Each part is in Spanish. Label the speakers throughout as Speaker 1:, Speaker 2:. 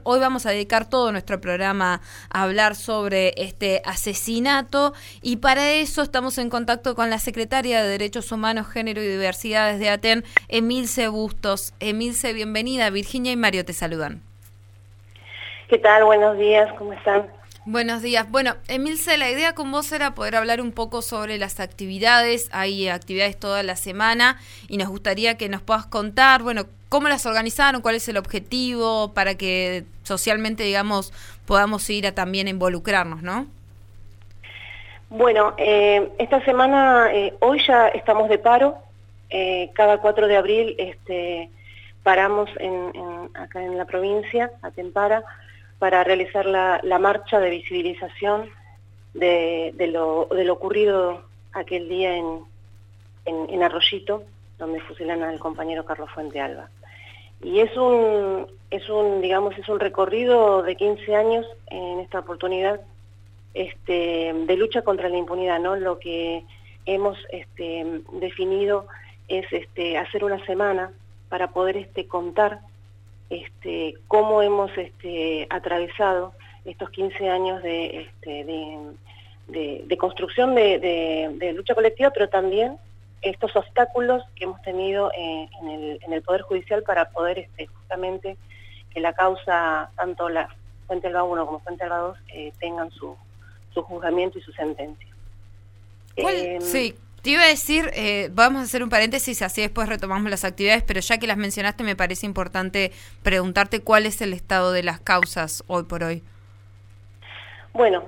Speaker 1: Hoy vamos a dedicar todo nuestro programa a hablar sobre este asesinato y para eso estamos en contacto con la secretaria de Derechos Humanos, Género y Diversidades de ATEN, Emilce Bustos. Emilce, bienvenida. Virginia y Mario te saludan.
Speaker 2: ¿Qué tal? Buenos días, ¿cómo están?
Speaker 1: Buenos días. Bueno, Emilce, la idea con vos era poder hablar un poco sobre las actividades. Hay actividades toda la semana y nos gustaría que nos puedas contar, bueno, cómo las organizaron, cuál es el objetivo para que socialmente, digamos, podamos ir a también involucrarnos, ¿no?
Speaker 2: Bueno, esta semana, hoy ya estamos de paro. Cada 4 de abril paramos acá en la provincia, Atempara, para realizar la marcha de visibilización de lo ocurrido aquel día en Arroyito, donde fusilan al compañero Carlos Fuentealba. Y es un recorrido de 15 años en esta oportunidad de lucha contra la impunidad, ¿no? Lo que hemos definido es hacer una semana para poder contar cómo hemos atravesado estos 15 años de construcción de lucha colectiva, pero también estos obstáculos que hemos tenido en el Poder Judicial para poder justamente que la causa, tanto la Fuentealba 1 como Fuentealba 2, tengan su juzgamiento y su sentencia.
Speaker 1: Sí. Te iba a decir, vamos a hacer un paréntesis, así después retomamos las actividades, pero ya que las mencionaste me parece importante preguntarte cuál es el estado de las causas hoy por hoy.
Speaker 2: Bueno,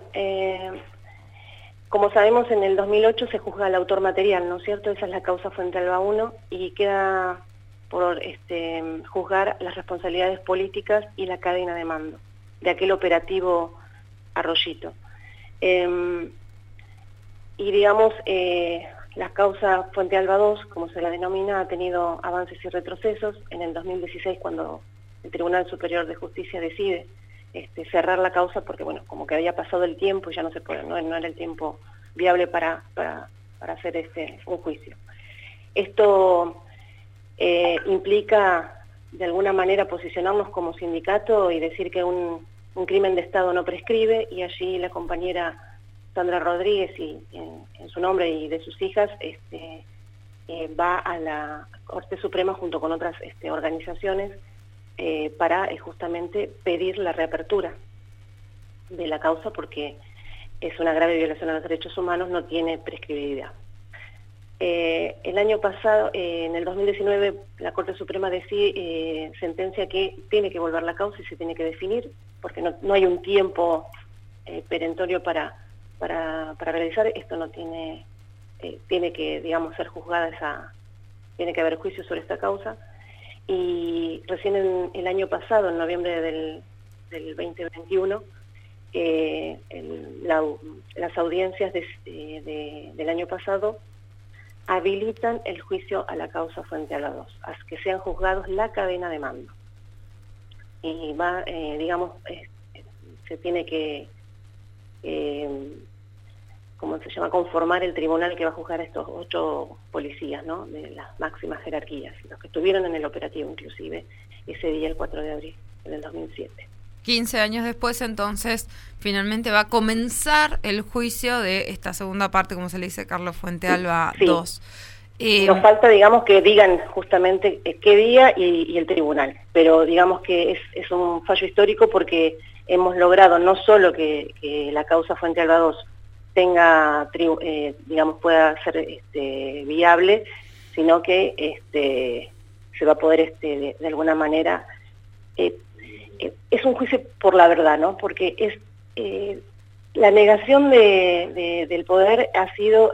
Speaker 2: como sabemos, en el 2008 se juzga al autor material, ¿no es cierto? Esa es la causa Fuentealba 1 y queda por juzgar las responsabilidades políticas y la cadena de mando de aquel operativo Arroyito. Y digamos, la causa Fuentealba 2, como se la denomina, ha tenido avances y retrocesos. En el 2016, cuando el Tribunal Superior de Justicia decide cerrar la causa, porque bueno, como que había pasado el tiempo y ya no se puede, no era el tiempo viable para hacer un juicio. Esto implica de alguna manera posicionarnos como sindicato y decir que un crimen de Estado no prescribe, y allí la compañera Sandra Rodríguez, en su nombre y de sus hijas, va a la Corte Suprema junto con otras organizaciones para justamente pedir la reapertura de la causa, porque es una grave violación a los derechos humanos, no tiene prescriptibilidad. El año pasado, en el 2019, la Corte Suprema sentencia que tiene que volver la causa y se tiene que definir, porque no hay un tiempo perentorio para realizar. Esto no tiene que, digamos, ser juzgada tiene que haber juicio sobre esta causa. Y recién el año pasado, en noviembre del 2021, las audiencias del año pasado habilitan el juicio a la causa Fuentealba 2, a que sean juzgados la cadena de mando. Y va, digamos, se tiene que ¿cómo se llama?, conformar el tribunal que va a juzgar a estos 8 policías, ¿no?, de las máximas jerarquías, los que estuvieron en el operativo inclusive ese día, el 4 de abril del 2007.
Speaker 1: 15 años después, entonces, finalmente va a comenzar el juicio de esta segunda parte, como se le dice, Carlos Fuentealba 2.
Speaker 2: Nos falta, digamos, que digan justamente qué día y el tribunal, pero digamos que es un fallo histórico porque hemos logrado no solo que la causa Fuentealba 2 tenga, digamos, pueda ser viable, sino que se va a poder de alguna manera, es un juicio por la verdad, ¿no? Porque es la negación del poder ha sido,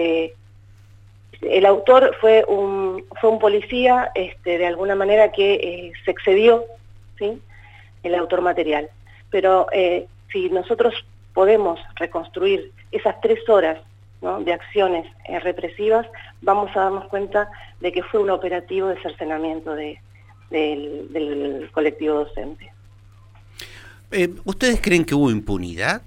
Speaker 2: el autor fue un policía, de alguna manera que se excedió, ¿sí?, el autor material. Pero si nosotros podemos reconstruir esas 3 horas, ¿no?, de acciones represivas, vamos a darnos cuenta de que fue un operativo de cercenamiento del colectivo docente.
Speaker 3: ¿Ustedes creen que hubo impunidad?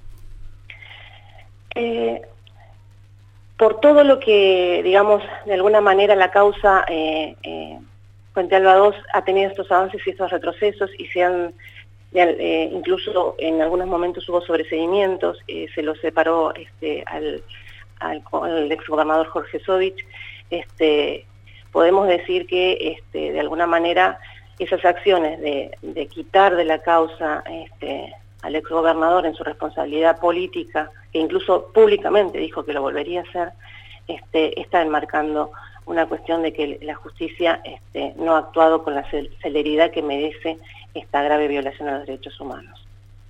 Speaker 2: Por todo lo que, digamos, de alguna manera la causa Fuentealba 2 ha tenido estos avances y estos retrocesos y se han incluso en algunos momentos hubo sobreseguimientos, se lo separó al exgobernador Jorge Sovich. Podemos decir que de alguna manera esas acciones de quitar de la causa al exgobernador en su responsabilidad política, que incluso públicamente dijo que lo volvería a hacer, está enmarcando una cuestión de que la justicia no ha actuado con la celeridad que merece esta grave violación a los derechos humanos.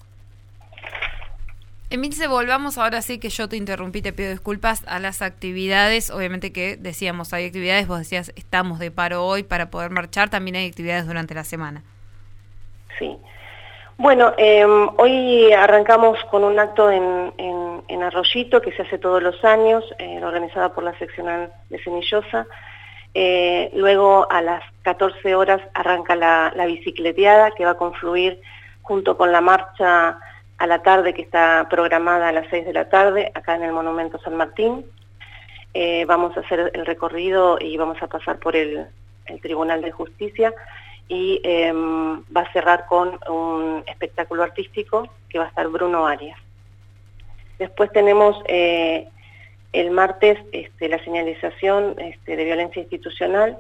Speaker 1: Emilce, volvamos ahora sí, que yo te interrumpí, te pido disculpas, a las actividades. Obviamente que decíamos, hay actividades, vos decías, estamos de paro hoy para poder marchar, también hay actividades durante la semana.
Speaker 2: Sí. Bueno, hoy arrancamos con un acto en Arroyito, que se hace todos los años, organizada por la seccional de Cenillosa. Luego a las 14 horas arranca la bicicleteada, que va a confluir junto con la marcha a la tarde, que está programada a las 6 de la tarde, acá en el Monumento San Martín. Vamos a hacer el recorrido y vamos a pasar por el Tribunal de Justicia, y va a cerrar con un espectáculo artístico que va a estar Bruno Arias. Después tenemos el martes la señalización de violencia institucional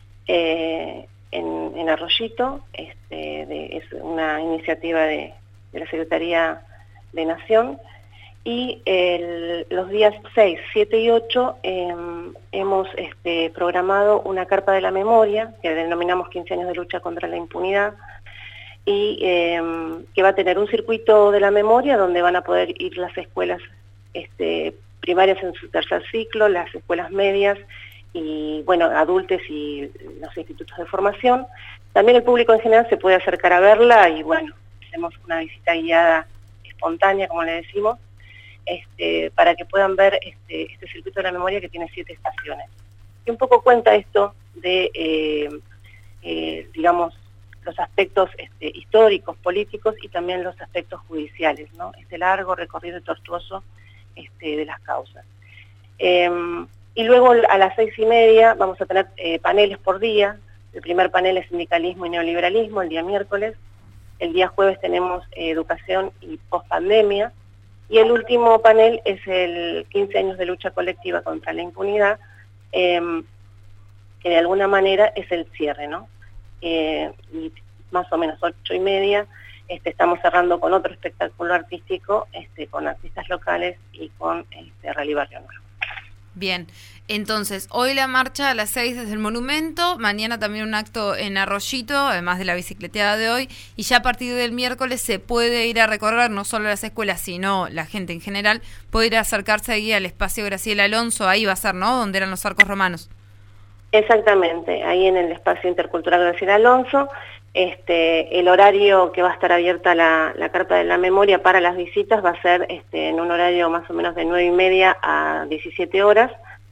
Speaker 2: en Arroyito. Es una iniciativa de la Secretaría de Nación, y los días 6, 7 y 8 hemos programado una carpa de la memoria, que denominamos 15 años de lucha contra la impunidad, y que va a tener un circuito de la memoria donde van a poder ir las escuelas primarias en su tercer ciclo, las escuelas medias, y bueno, adultos y los institutos de formación. También el público en general se puede acercar a verla, y bueno, hacemos una visita guiada espontánea, como le decimos, para que puedan ver este circuito de la memoria, que tiene 7 estaciones. Y un poco cuenta esto de, digamos, los aspectos históricos, políticos, y también los aspectos judiciales, ¿no? Este largo recorrido y tortuoso de las causas. Y luego a las 6:30 vamos a tener paneles por día. El primer panel es sindicalismo y neoliberalismo, el día miércoles. El día jueves tenemos educación y pospandemia. Y el último panel es el 15 años de lucha colectiva contra la impunidad, que de alguna manera es el cierre, ¿no? Y más o menos 8:30 estamos cerrando con otro espectáculo artístico, con artistas locales y con Rally Barrio Nuevo.
Speaker 1: Bien, entonces, hoy la marcha a las 6 desde el Monumento, mañana también un acto en Arroyito, además de la bicicleteada de hoy, y ya a partir del miércoles se puede ir a recorrer no solo las escuelas, sino la gente en general, puede ir a acercarse ahí al espacio Graciela Alonso, ahí va a ser, ¿no?, donde eran los arcos romanos.
Speaker 2: Exactamente, ahí en el espacio intercultural Graciela Alonso. El horario que va a estar abierta la carpa de la memoria para las visitas va a ser en un horario más o menos de 9:30 a 17 horas,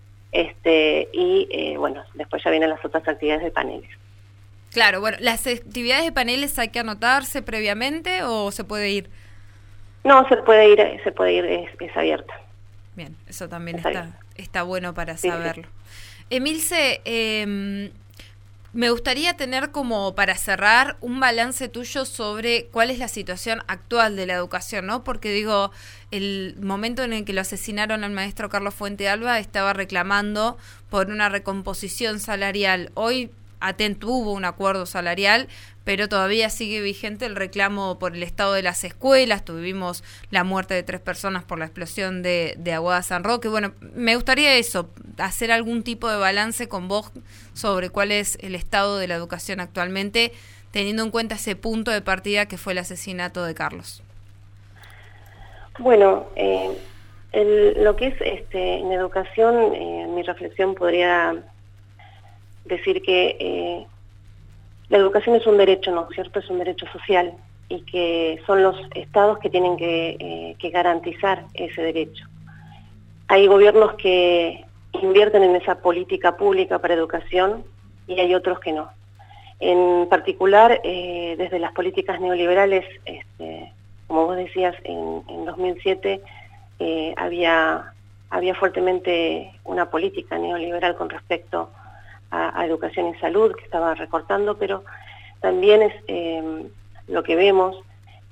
Speaker 2: bueno, después ya vienen las otras actividades de paneles.
Speaker 1: Claro, bueno, ¿las actividades de paneles hay que anotarse previamente o se puede ir?
Speaker 2: No, se puede ir, es abierta.
Speaker 1: Bien, eso también está bueno para saberlo. Sí. Emilce, me gustaría tener como para cerrar un balance tuyo sobre cuál es la situación actual de la educación, ¿no? Porque digo, el momento en el que lo asesinaron al maestro Carlos Fuente Alba estaba reclamando por una recomposición salarial. Hoy Atent hubo un acuerdo salarial, pero todavía sigue vigente el reclamo por el estado de las escuelas. Tuvimos la muerte de 3 personas por la explosión de Aguada San Roque. Bueno, me gustaría hacer algún tipo de balance con vos sobre cuál es el estado de la educación actualmente, teniendo en cuenta ese punto de partida que fue el asesinato de Carlos.
Speaker 2: Bueno, lo que es en educación, mi reflexión podría decir que la educación es un derecho, ¿no es cierto? Es un derecho social, y que son los estados que tienen que garantizar ese derecho. Hay gobiernos que invierten en esa política pública para educación y hay otros que no. En particular, desde las políticas neoliberales, como vos decías, en 2007 había fuertemente una política neoliberal con respecto a educación y salud, que estaba recortando, pero también es lo que vemos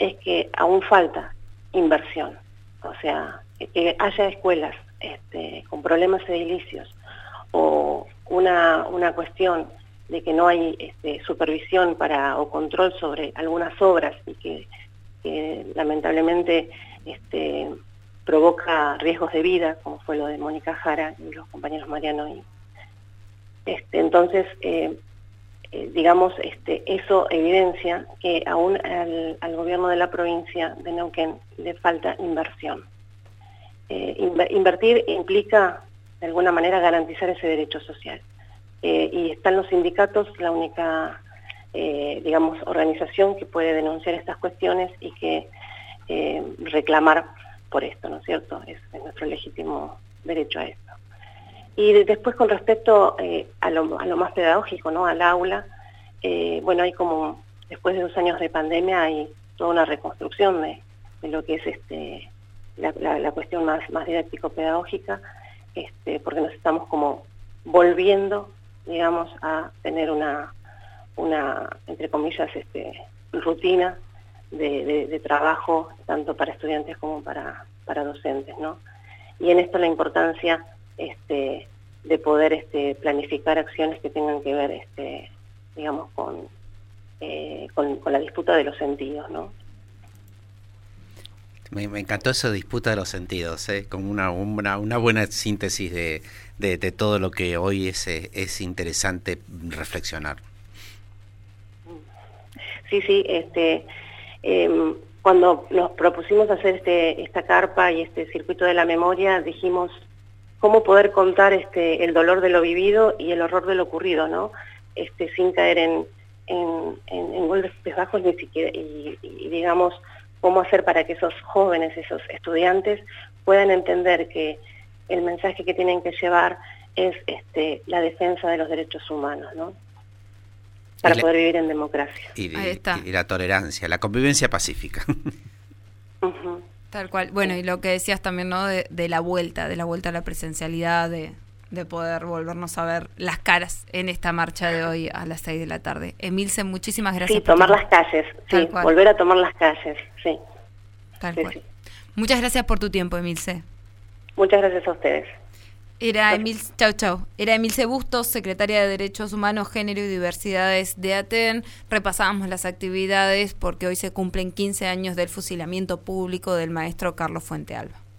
Speaker 2: es que aún falta inversión, o sea, que haya escuelas con problemas edilicios o una cuestión de que no hay supervisión o control sobre algunas obras y que lamentablemente provoca riesgos de vida, como fue lo de Mónica Jara y los compañeros Mariano. Entonces, digamos, eso evidencia que aún al gobierno de la provincia de Neuquén le falta inversión. Invertir implica, de alguna manera, garantizar ese derecho social. Y están los sindicatos, la única, digamos, organización que puede denunciar estas cuestiones y que reclamar por esto, ¿no es cierto? Es nuestro legítimo derecho a esto. Y después, con respecto a lo más pedagógico, ¿no? Al aula, bueno, hay como, después de 2 años de pandemia, hay toda una reconstrucción de lo que es la cuestión más didáctico-pedagógica, porque nos estamos como volviendo, digamos, a tener una entre comillas, rutina de trabajo, tanto para estudiantes como para docentes, ¿no? Y en esto la importancia de poder planificar acciones que tengan que ver, digamos, con la disputa de los sentidos, ¿no?
Speaker 3: Me encantó esa disputa de los sentidos, como una buena síntesis de todo lo que hoy es interesante reflexionar.
Speaker 2: Sí, cuando nos propusimos hacer esta carpa y este circuito de la memoria, dijimos cómo poder contar el dolor de lo vivido y el horror de lo ocurrido, ¿no? Sin caer en golpes bajos ni siquiera, y digamos, cómo hacer para que esos jóvenes, esos estudiantes, puedan entender que el mensaje que tienen que llevar es la defensa de los derechos humanos, ¿no? Para poder vivir en democracia.
Speaker 3: Y la tolerancia, la convivencia pacífica.
Speaker 2: Uh-huh.
Speaker 1: Tal cual. Bueno, y lo que decías también, ¿no? De la vuelta a la presencialidad, de poder volvernos a ver las caras en esta marcha de hoy a las 6 de la tarde. Emilce, muchísimas gracias.
Speaker 2: Sí, tomar las calles, sí, volver a tomar las calles, sí.
Speaker 1: Tal cual. Sí. Muchas gracias por tu tiempo, Emilce.
Speaker 2: Muchas gracias a ustedes.
Speaker 1: Era Emilce Bustos, secretaria de Derechos Humanos, Género y Diversidades de ATEN. Repasábamos las actividades porque hoy se cumplen 15 años del fusilamiento público del maestro Carlos Fuentealba.